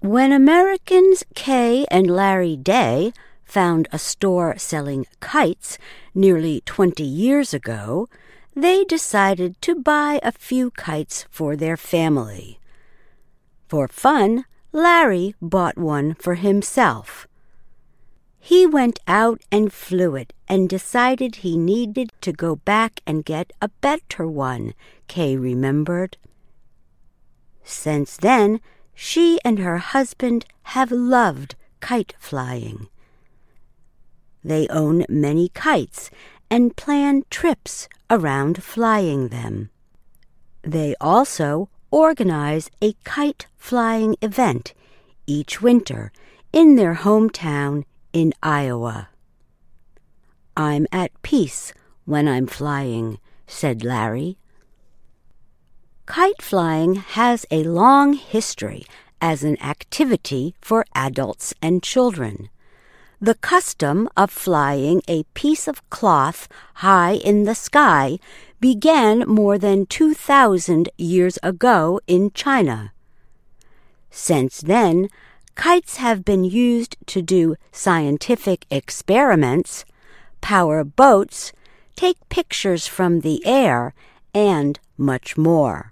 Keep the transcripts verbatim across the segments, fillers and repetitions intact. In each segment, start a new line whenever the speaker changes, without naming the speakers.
When Americans Kay and Larry Day found a store selling kites nearly twenty years ago, they decided to buy a few kites for their family. For fun, Larry bought one for himself. He went out and flew it and decided he needed to go back and get a better one, Kay remembered. Since then, she and her husband have loved kite flying. They own many kites and plan trips around flying them. They also organize a kite flying event each winter in their hometown in Iowa. "I'm at peace when I'm flying," said Larry. Kite flying has a long history as an activity for adults and children. The custom of flying a piece of cloth high in the sky began more than two thousand years ago in China. Since then, kites have been used to do scientific experiments, power boats, take pictures from the air, and much more.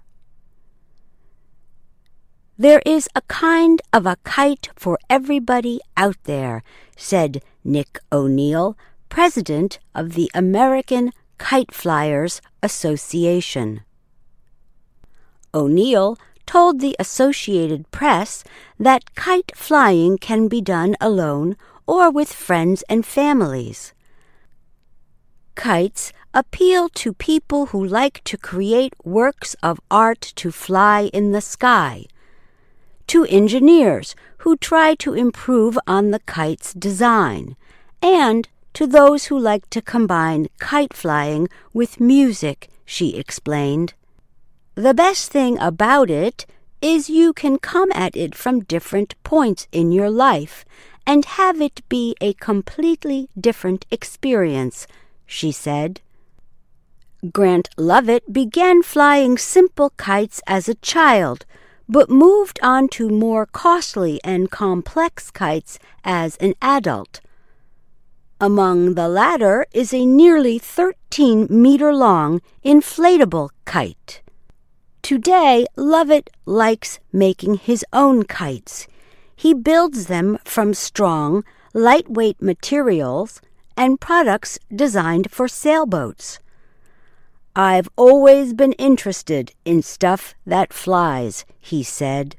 "There is a kind of a kite for everybody out there," said Nick O'Neill, president of the American Kite Flyers Association. O'Neill told the Associated Press that kite flying can be done alone or with friends and families. Kites appeal to people who like to create works of art to fly in the sky, to engineers who try to improve on the kite's design, and to those who like to combine kite flying with music, she explained. "The best thing about it is you can come at it from different points in your life and have it be a completely different experience," she said. Grant Lovett began flying simple kites as a child, but moved on to more costly and complex kites as an adult. Among the latter is a nearly thirteen-meter-long inflatable kite. Today, Lovett likes making his own kites. He builds them from strong, lightweight materials and products designed for sailboats. "I've always been interested in stuff that flies," he said.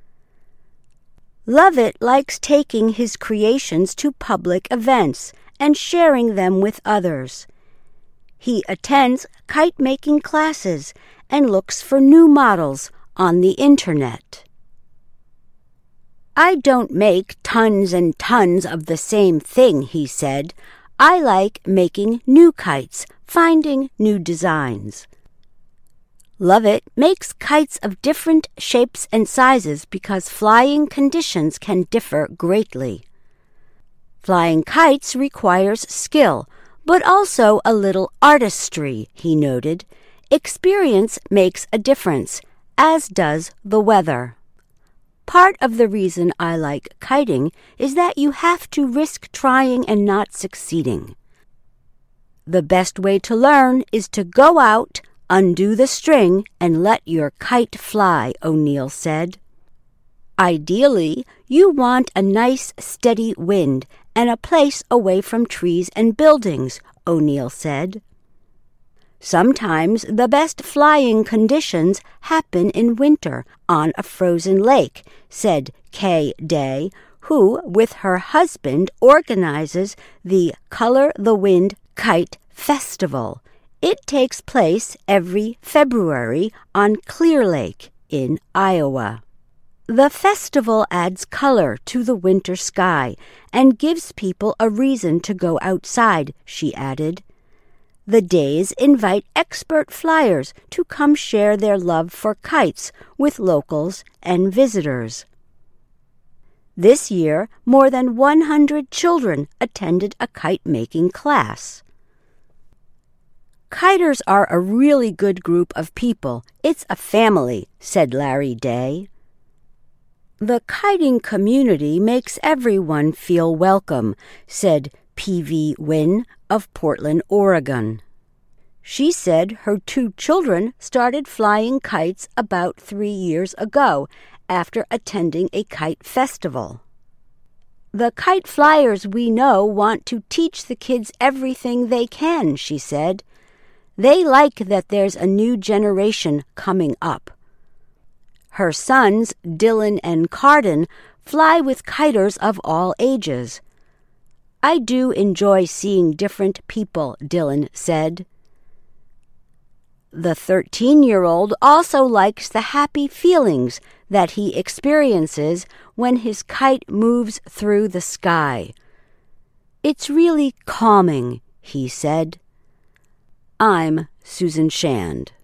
Lovett likes taking his creations to public events and sharing them with others. He attends kite-making classes and looks for new models on the Internet. "I don't make tons and tons of the same thing," he said. "I like making new kites, finding new designs." Lovett makes kites of different shapes and sizes because flying conditions can differ greatly. Flying kites requires skill, but also a little artistry, he noted. Experience makes a difference, as does the weather. "Part of the reason I like kiting is that you have to risk trying and not succeeding. The best way to learn is to go out, undo the string, and let your kite fly," O'Neill said. "Ideally, you want a nice steady wind and a place away from trees and buildings," O'Neill said. "Sometimes the best flying conditions happen in winter on a frozen lake," said Kay Day, who, with her husband, organizes the Color the Wind Kite Festival. It takes place every February on Clear Lake in Iowa. The festival adds color to the winter sky and gives people a reason to go outside, she added. The days invite expert flyers to come share their love for kites with locals and visitors. This year, more than one hundred children attended a kite-making class. "Kiters are a really good group of people. It's a family," said Larry Day. The kiting community makes everyone feel welcome, said P V Wynn of Portland, Oregon. She said her two children started flying kites about three years ago after attending a kite festival. The kite flyers we know want to teach the kids everything they can, she said. They like that there's a new generation coming up. Her sons, Dylan and Carden, fly with kiters of all ages. I do enjoy seeing different people, Dylan said. The thirteen-year-old also likes the happy feelings that he experiences when his kite moves through the sky. It's really calming, he said. I'm Susan Shand.